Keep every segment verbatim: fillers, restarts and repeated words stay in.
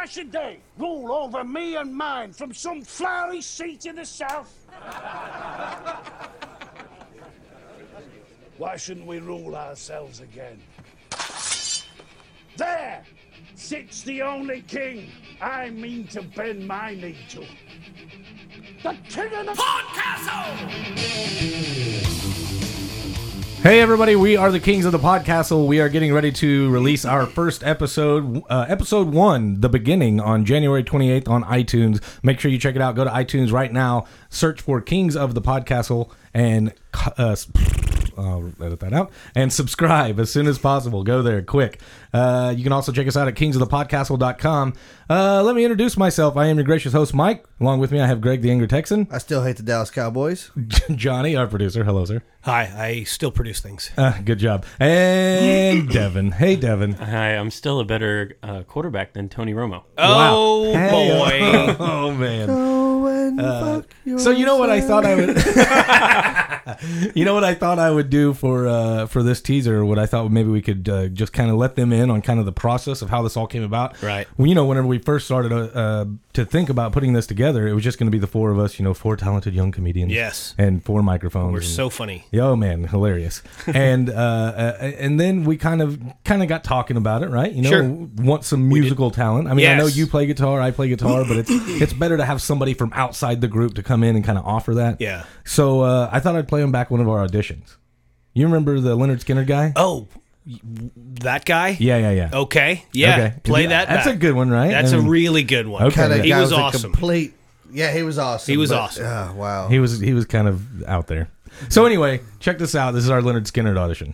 should they rule over me and mine from some flowery seat in the south? Why shouldn't we rule ourselves again? There sits the only king I mean to bend my knee to. The king of the Podcastle! Hey everybody, we are the Kings of the Podcastle. We are getting ready to release our first episode, uh, episode one, The Beginning, on January twenty-eighth on iTunes. Make sure you check it out. Go to iTunes right now, search for Kings of the Podcastle, and uh, I'll edit that out, and subscribe as soon as possible. Go there quick. Uh, you can also check us out at kings of the podcastle dot com. Uh, let me introduce myself. I am your gracious host, Mike. Along with me, I have Greg, the Angry Texan. I still hate the Dallas Cowboys. Johnny, our producer. Hello, sir. Hi, I still produce things. Uh, good job. And Devin. Hey, Devin. Hi, I'm still a better uh, quarterback than Tony Romo. Oh, wow. boy. Hey, oh, man. Go and Uh, fuck yourself. so you know what I thought I would you know what I thought I would do for uh, for this teaser, what I thought maybe we could uh, just kind of let them in on kind of the process of how this all came about. Right. Well, you know, whenever we first started uh, uh, to think about putting this together, it was just going to be the four of us, you know, four talented young comedians. Yes. And four microphones. We're and, so funny. Oh man, hilarious! and uh, uh, and then we kind of kind of got talking about it, right? You know, Sure. want some musical talent. I mean, I know Yes. you play guitar, I play guitar, but it's it's better to have somebody from outside the group to come in and kind of offer that. Yeah. So uh, I thought I'd play him back one of our auditions. You remember the Leonard Skinner guy? Oh, that guy? Yeah, yeah, yeah. Okay. Yeah. Okay. Play Yeah, that That's back. a good one, right? That's I a mean, really good one. Okay. Kinda yeah. He guy was a awesome. Complete. Yeah, he was awesome. He was but- awesome. Oh, wow. He was he was kind of out there. So anyway, check this out. This is our Leonard Skinner audition.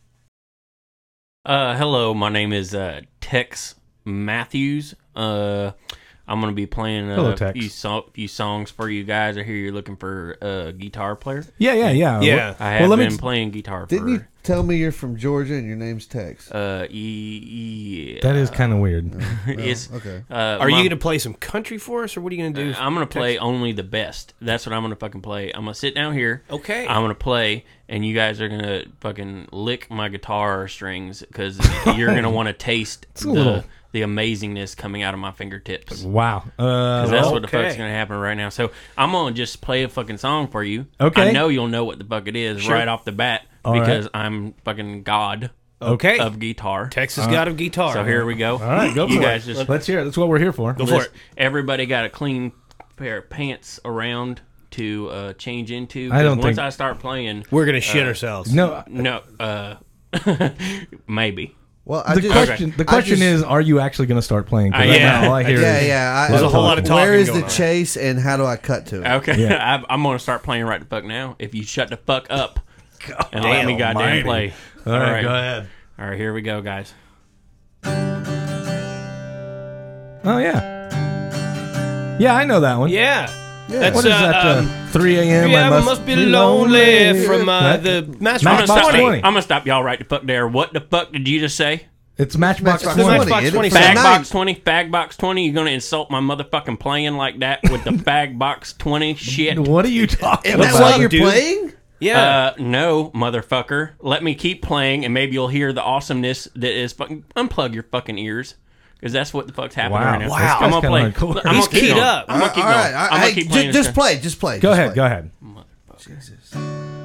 Uh, hello, my name is uh, Tex Matthews. Uh, I'm going to be playing uh, Hello, a Tex. few, so- few songs for you guys. I hear you're looking for a guitar player. Yeah, yeah, yeah. Yeah. I have Well, let me been playing guitar for... Didn't you tell me you're from Georgia and your name's Tex? Uh, e- That is kind of weird. it's, okay. uh, Are you my- going to play some country for us, or what are you going to do? I'm going to play only the best. That's what I'm going to fucking play. I'm going to sit down here. Okay. I'm going to play, and you guys are going to fucking lick my guitar strings because you're going to want to taste a the little- the amazingness coming out of my fingertips. Wow. Uh, 'Cause that's what the okay. fuck's going to happen right now. So I'm going to just play a fucking song for you. Okay. I know you'll know what the fuck it is Sure. right off the bat All because right. I'm fucking god okay. of guitar. Texas got a guitar. So here we go. all right, go you for guys it. just Let's hear it. That's what we're here for. Go for it. Everybody got a clean pair of pants around to uh, change into. I don't 'cause once think- I start playing, We're going to shit ourselves. No, no, uh, maybe. Well, I the just. question the I question just- is, are you actually going to start playing? 'Cause Uh, right yeah. now all I hear Yeah, is, yeah. I, There's a whole lot of talking Where is going the on. chase and how do I cut to it? Okay, Yeah. I, I'm gonna start playing right the fuck now. If you shut the fuck up and let me Damn goddamn almighty. play. All right, go ahead. All right, here we go, guys. Oh yeah, yeah, I know that one. Yeah. That's, What is that? uh, um, Uh, three a.m. yeah, I must, must, be lonely from uh, Right? the Matchbox Matchbox I'm gonna, stop, twenty. twenty. I'm gonna stop y'all right the fuck there. What the fuck did you just say? It's Matchbox Matchbox twenty. Matchbox It- twenty. for the Fag night. box twenty, fag box twenty. You're gonna insult my motherfucking playing like that with the fag box twenty shit? What are you talking Isn't that about? what you're dude? playing? Yeah. Uh, no, motherfucker. Let me keep playing, and maybe you'll hear the awesomeness that is fucking. Unplug your fucking ears, because that's what the fuck's happening Wow. right now. Wow. I'm That's gonna kinda play. hardcore. Look, I'm He's gonna keep keyed going. up. I'm gonna keep All going. right, all I'm gonna right. keep Hey, playing. ju- this just guy. play. Just play. Go just ahead, play. go ahead. Jesus.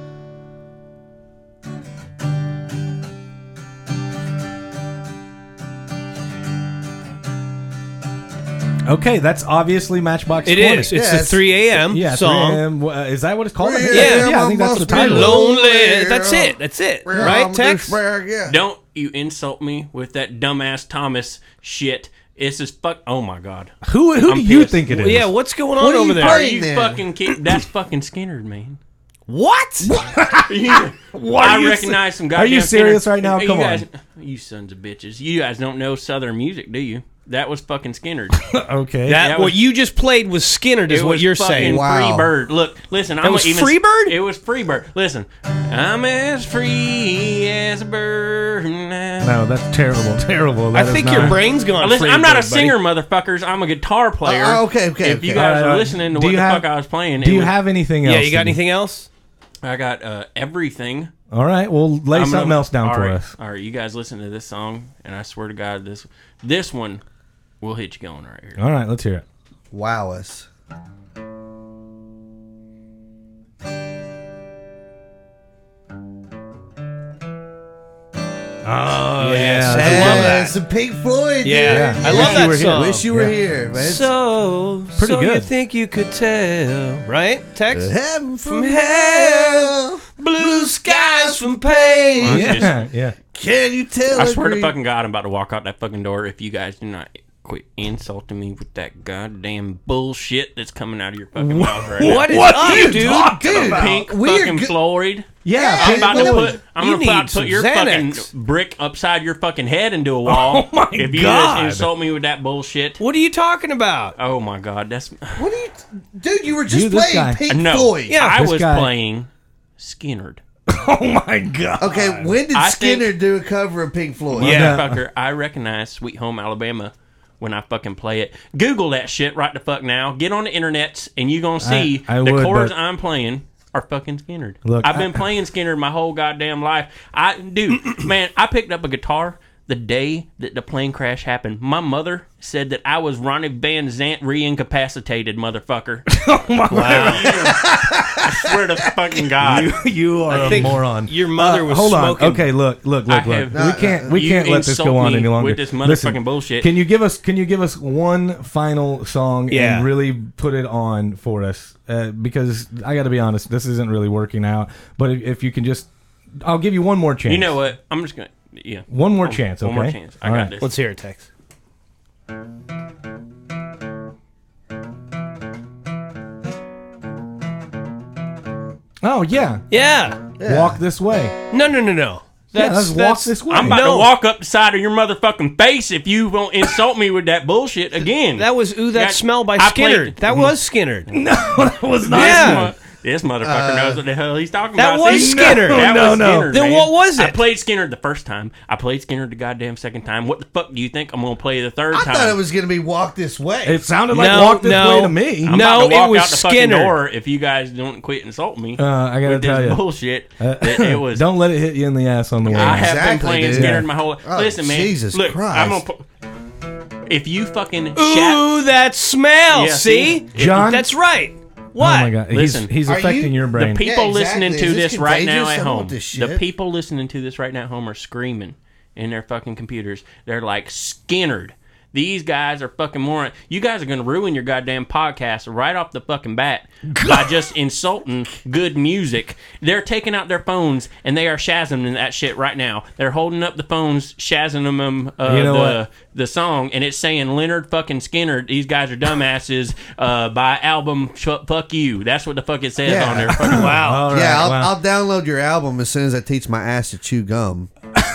Okay, that's obviously Matchbox It twenty. is. It's Yeah, the it's- three a.m. Yeah, song. three a.m. Uh, is that what it's called? I think- Yeah, yeah, I think that's the must be title. Lonely. That's it. That's it. Right, Tex? Yeah. Don't you insult me with that dumbass Thomas shit. It's just fuck. Oh my god. Who who I'm do you pissed. think it is? Yeah, what's going on What are over you there? Are playing? you then. fucking kidding? That's fucking Skinner, man. What? Yeah. What are I you recognize se- some Are goddamn you serious Skinner. right now? You Come guys, on. You sons of bitches. You guys don't know Southern music, do you? That was fucking Skinner. Okay. That, That what was- you just played was Skinner, is It what was you're fucking saying. Wow. Freebird. Look, listen. I'm was even, Freebird? It was Freebird. Listen, I'm as free as a bird now. no, that's terrible, terrible. I That is think not- your brain's gone. Listen, I'm not a Freebird, buddy. singer, motherfuckers. I'm a guitar player. Uh, okay, okay, If you okay. guys All right, all are right. listening to Do what you the have- fuck I was playing, Do it you was- have anything else? Yeah, you got Steve? anything else? I got uh, everything. All right, well, lay I'm something gonna- else down all for right, us. All right, you guys listen to this song, and I swear to God, this this one We'll hit you going right here. All right, let's hear it. Wow us. Oh, Yes, yeah. I that's love good. that. Some Pink Floyd. Yeah, dude. I Wish love you that were here. song. Wish you were Yeah. here, man. So, Pretty so you good. think you could tell, right? Tex? Heaven from From hell. Blue skies from pain. Yeah, yeah. Can you tell? I a swear to green- fucking God, I'm about to walk out that fucking door if you guys do not quit insulting me with that goddamn bullshit that's coming out of your fucking mouth right What is What up, are you dude? talking Dude, about? now. Pink We're fucking go- Floyd. Yeah, I'm Pink about to Floyd. put. I'm You gonna need put, some put your Xanax. fucking brick upside your fucking head into a wall. Oh my if you God. just insult me with that bullshit. What are you talking about? Oh my God, that's What are you, dude? You were just You, this playing guy. Pink no. Floyd. Yeah, I this was guy- playing Skinnerd. Oh my God. Okay, when did I Skinner think- do a cover of Pink Floyd? Yeah. Motherfucker, I recognize Sweet Home Alabama when I fucking play it. Google that shit right the fuck now. Get on the internets and you gonna see I- I the would, chords but- I'm playing are fucking Skinnerd. Look, I've been I- playing Skinnerd my whole goddamn life. I dude, man, I picked up a guitar the day that the plane crash happened. My mother said that I was Ronnie Van Zant re-incapacitated, motherfucker. I swear to fucking God. You, you are I a think moron. your mother was Hold smoking. on. Okay, look, look, I look, look. have- we can't, we You can't let this insult go on me any longer. with this motherfucking Listen, bullshit. Can you give us, can you give us one final song Yeah. and really put it on for us? Uh, because I got to be honest, this isn't really working out. But if, if you can just, I'll give you one more chance. You know what? I'm just gonna yeah. One more One- chance. Okay. One more chance. I All got right. this. Let's hear it, Tex. Oh yeah. Yeah. Walk this way. No, no, no, no. Yeah, That's, let's walk that's this way. I'm about No. to walk up the side of your motherfucking face if you won't insult me with that bullshit again. That was Ooh That Yeah, Smell by I Skinner. played- That was Skinner. That was not. Yeah. This motherfucker knows what the hell he's talking That about. was See? Skinner. That No, was no. Skinner, Then man. what was I it? played Skinner the first time. I played Skinner the goddamn second time. What the fuck do you think I'm gonna play the third I time? thought it was gonna be Walk This Way. It sounded like No, walk this no. way to me. I'm No, about to walk it was out the fucking Skinner. door if you guys don't quit insulting me. Uh, I gotta with tell this you. bullshit. Uh, that it was. Don't let it hit you in the ass on the way. I out. have been Exactly, playing dude. Skinner Yeah. my whole. Oh, Listen, man. Jesus look, Christ. I'm gonna. pu- If you fucking shat, Ooh, that smell. Yeah, see? see? John? That's right. Oh What? my God. Listen. he's, he's Are affecting you- your brain. the people Yeah, exactly. listening to Is this this right now contagious? at I don't home, want this the shit. people listening to this right now at home are screaming in their fucking computers. They're like Skinnered. These guys are fucking moron. You guys are going to ruin your goddamn podcast right off the fucking bat by just insulting good music. They're taking out their phones and they are shazzing that shit right now. They're holding up the phones, shazzing them uh, You know the what? the song, and it's saying Leonard fucking Skinner. These guys are dumbasses. uh, by album Sh- Fuck You. That's what the fuck it says Yeah. on there. Fucking wow. All right, yeah, I'll, wow. I'll download your album as soon as I teach my ass to chew gum.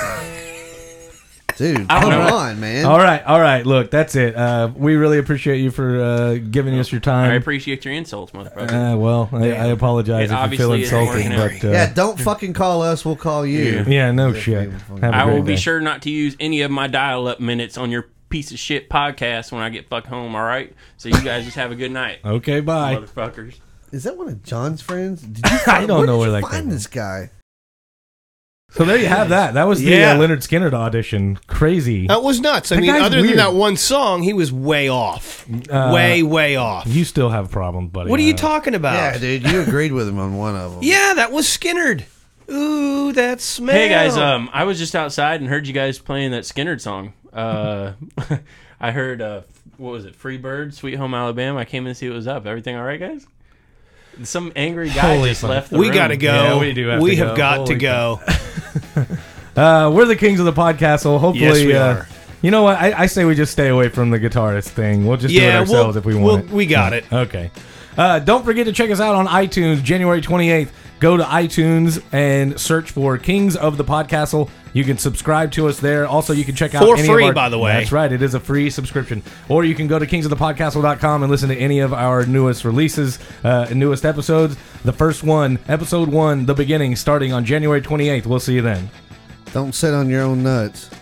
Dude, I don't come know. on, man. All right, all right. Look, that's it. Uh, we really appreciate you for uh, giving us your I time. appreciate your insults, motherfucker. Uh, well, I, I apologize It if you feel obviously isn't insulted, working out. but uh, Yeah, don't fucking call us. We'll call you. yeah, no shit. Have a I will great be day. sure not to use any of my dial-up minutes on your piece of shit podcast when I get fuck home. All right, so you guys just have a good night, Okay, bye. motherfuckers. Is that one of John's friends? Did you I don't where know did where you that find came this guy. So there you have that. That was the Yeah. uh, Leonard Skinner audition. Crazy. That was nuts. I That mean, guy's other weird. than that one song, he was way off. Uh, way, way off. You still have problems, buddy. What are you Uh, talking about? Yeah, dude, you agreed with him on one of them. Yeah, that was Skinnered. Ooh, that smell. Hey guys, um, I was just outside and heard you guys playing that Skinner song. Uh, I heard uh, what was it, Free Bird, Sweet Home Alabama. I came in to see what was up. Everything all right, guys? Some angry guy Holy just fuck. left the we room. gotta go. Yeah, we do have we to have go. got Holy to go. Uh, we're the kings of the podcast, so hopefully, Yes, we uh, are. you know what? I, I say we just stay away from the guitarist thing. We'll just do it Yeah, ourselves we'll- if we we'll- want it. we got it. Okay. Uh, don't forget to check us out on iTunes, January twenty-eighth. Go to iTunes and search for Kings of the Podcastle. You can subscribe to us there. Also, you can check out For any free, of our, by the way. That's right. It is a free subscription. Or you can go to kings of the podcastle dot com and listen to any of our newest releases, uh, newest episodes. The first one, episode one, The Beginning, starting on January twenty-eighth. We'll see you then. Don't sit on your own nuts.